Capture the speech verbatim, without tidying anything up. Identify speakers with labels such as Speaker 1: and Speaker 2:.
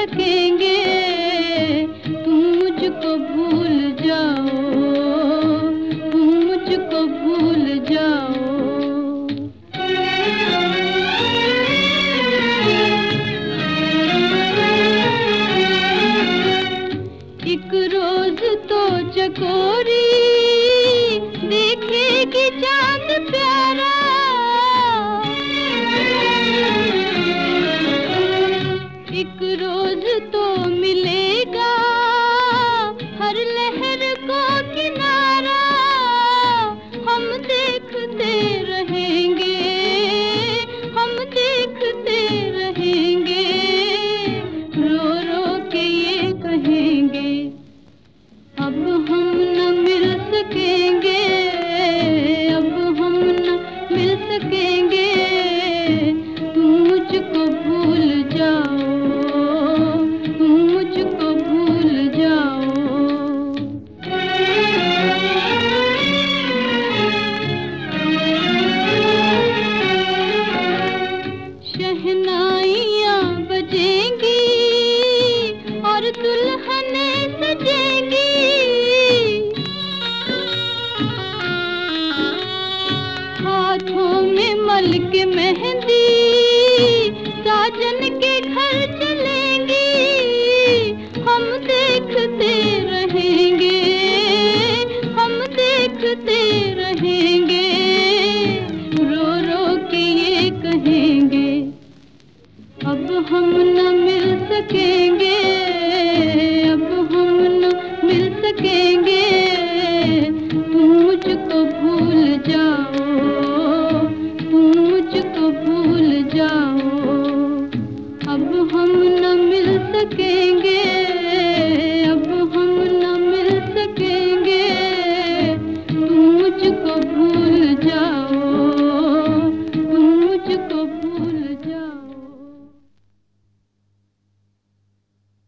Speaker 1: सकेंगे। तुम मुझको भूल जाओ, तुम मुझको भूल जाओ। एक रोज तो चकोरी देखेगी चांद प्यारा, एक रोज तो मिलेगा हर लहर को किनारा। हम देखते रहेंगे, हम देखते रहेंगे, रो रो के ये कहेंगे अब हम न मिल सकेंगे, अब हम न मिल सकेंगे। तुम मुझको भूल जाओ, तुम मुझको भूल जाओ। शहनाइयाँ बजेंगी और दुल्हनें सजेंगी, हाथों में मल के मेहंदी साजन के घर चलेंगी। हम देखते रहेंगे, हम देखते रहेंगे, रो रो के ये कहेंगे अब हम न मिल सकेंगे, अब हम न मिल सकेंगे। तुम मुझको भूल जाओ, तुम मुझको भूल जाओ, अब हम न मिल सकेंगे।